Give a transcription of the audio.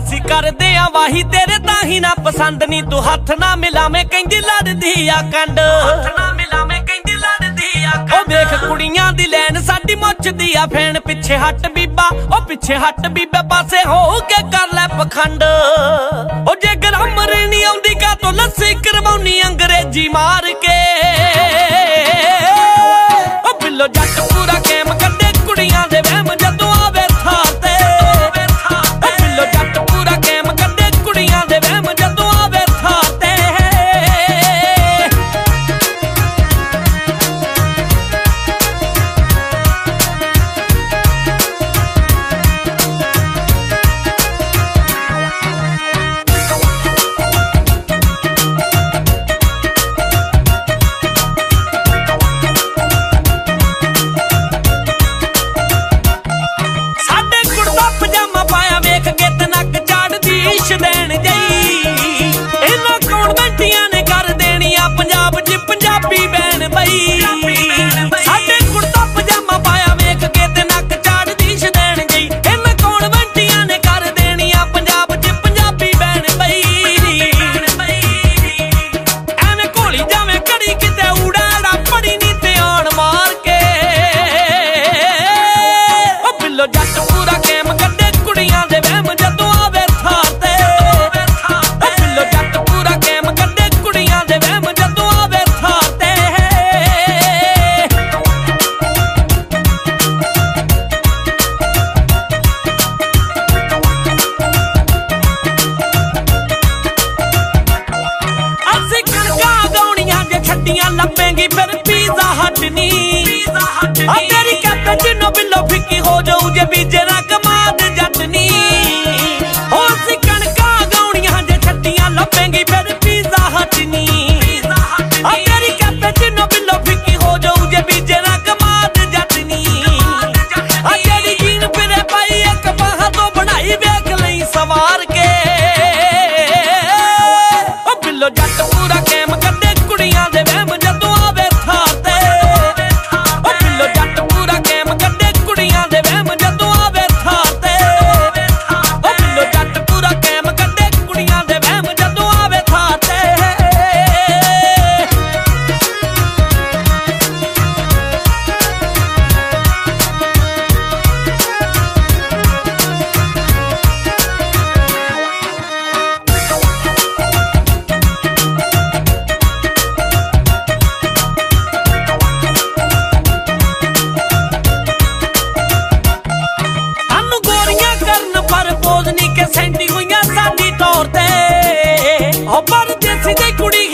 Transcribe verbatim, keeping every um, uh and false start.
ਅਸੀਂ ਕਰਦੇ ਆ ਵਾਹੀ ਤੇਰੇ ਤਾਂ ਹੀ ਨਾ ਪਸੰਦ ਨੀ ਤੂੰ ਹੱਥ ਨਾ ਮਿਲਾਵੇਂ ਕਹਿੰਦੀ ਲੜਦੀ ਆ ਕੰਡ ਹੱਥ ਨਾ ਮਿਲਾਵੇਂ ਕਹਿੰਦੀ ਲੜਦੀ ਆ ਕੰਡ ਉਹ ਵੇਖ ਕੁੜੀਆਂ ਦੀ ਲੈਣ ਸਾਡੀ ਮੁੱਛਦੀ ਆ ਫੈਣ ਪਿੱਛੇ ਹੱਟ ਬੀਬਾ ਉਹ ਪਿੱਛੇ ਹੱਟ ਬੀਬੇ ਪਾਸੇ ਹੋ ਕੇ ਕਰ ਲੈ ਪਖੰਡ ਉਹ ਜੇ ਗ੍ਰਾਮਰ ਨਹੀਂ ਆਉਂਦੀ ਕਾ ਤੋ ਲੱਸੀ ਕਰਵਾਉਣੀ ਅੰਗਰੇਜ਼ੀ ਮਾਰ ਕੇ ਉਹ ਬਿੱਲੋ ਜੱਟ ਪੂਰਾ ਗੇਮ ਕੱਢੇ ਕੁੜੀਆਂ ਦੇ ਵਹਿਮ ਜਦੋਂ ਆਵੇ ਥਾਂ ਤੇ ਉਹ ਬਿੱਲੋ ਜੱਟ ਪੂਰਾ ਗੇਮ ਕੱਢੇ ਕੁੜੀਆਂ ਦੇ ਵਹਿਮ ਜਦੋਂ ਆਵੇ ਥਾਂ ਤੇ ਦੇਣ ਜਈ ਇਹਨਾਂ ਕੌਨਵੈਂਟੀਆਂ ਨੇ ਕਰ ਦੇਣੀ ਆ ਪੰਜਾਬ 'ਚ ਪੰਜਾਬੀ ਬੈਣ ਬਈ ਸਾਡੇ ਕੁੜਤਾ ਪਜਾਮਾ ਪਾਇਆ ਵੇਖ ਕੇ ਤੇ ਨੱਕ ਚਾੜਦੀ ਸ਼ਦੈਣ ਗਈ ਇਹਨਾਂ ਕੌਨਵੈਂਟੀਆਂ ਨੇ ਕਰ ਦੇਣੀ ਆ ਪੰਜਾਬ 'ਚ ਪੰਜਾਬੀ ਬੈਣ ਬਈ ਐਵੇਂ ਘੋਲੀ ਜਾਵੇਂ ਕੜੀ ਕਿਤੇ ਉੜਾੜਾ ਪੜੀ ਨੀ ਤੇ ਆਣ ਮਾਰ ਕੇ ਉਹ ਬਿੱਲੋ ਜੱਟ ਪੂਰਾ ਗੇਮ ਕੱਢੇ ਕੁੜੀਆਂ ਦੇ ਵਹਿਮ ਜਦੋਂ ਆਵੇ ਥਾਂ ਲੱਭੇਂਗੀ ਫਿਰ ਪੀਜ਼ਾ ਹੱਟ ਨੀ ਆ ਤੇਰੀ ਕੈਪੇਚੀਨੋ ਬਿੱਲੋ ਫਿੱਕੀ ਹੋ ਜਾਊ ਜੇ ਬੀਜੇ ਨਾ ਕਮਾਦ ਜੱਟ ਨੀ ਉਹ ਅਸੀਂ ਕਣਕਾਂ ਗਾਉਣੀਆਂ ਜੇ ਛੱਡੀਆਂ ਲੱਭੇਂਗੀ ਫਿਰ ਪੀਜ਼ਾ ਹੱਟ ਨੀ ਆ ਤੇਰੀ ਕੈਪੇਚੀਨੋ ਬਿੱਲੋ ਫਿੱਕੀ ਹੋ ਜਾਊ ਜੇ ਬੀਜੇ ਨਾ ਕਮਾਦ ਜੱਟ ਨੀ ਆ ਤੇਰੀ ਜੀਨ ਫਿਰੇ ਪਾਈ ਇੱਕ ਬਾਹਾਂ ਤੋਂ ਬਣਾਈ ਵੇਖ ਲਈ ਸਵਾਰ ਕੇ ਉਹ ਬਿੱਲੋ ਜੱਟ ਪੂਰਾ ਗੇਮ ਕੱਢੇ ਕੁੜੀਆਂ ਦੇ ਵਹਿਮ ਜਦੋਂ ਆਵੇ ਥਾਂ ਤੇ ਉਹ ਬਿੱਲੋ ਜੱਟ ਪੂਰਾ ਗੇਮ ਕੱਢੇ ਕੁੜੀਆਂ ਦੇ ਵਹਿਮ ਜਦੋਂ ਆਵੇ ਥਾਂ ਤੇ ਉਹ ਬਿੱਲੋ ਜੱਟ ਪੂਰਾ ਗੇਮ ਕੱਢੇ ਕੁੜੀਆਂ ਦੇ ਵਹਿਮ ਜਦੋਂ ਆਵੇ ਥਾਂ ਤੇ ਸੈਂਡੀ ਹੋਈਆਂ ਸਾਡੀ ਤੌਰ ਤੇ ਉਹ ਪਰਦੇਸੀ ਦੀ ਕੁੜੀ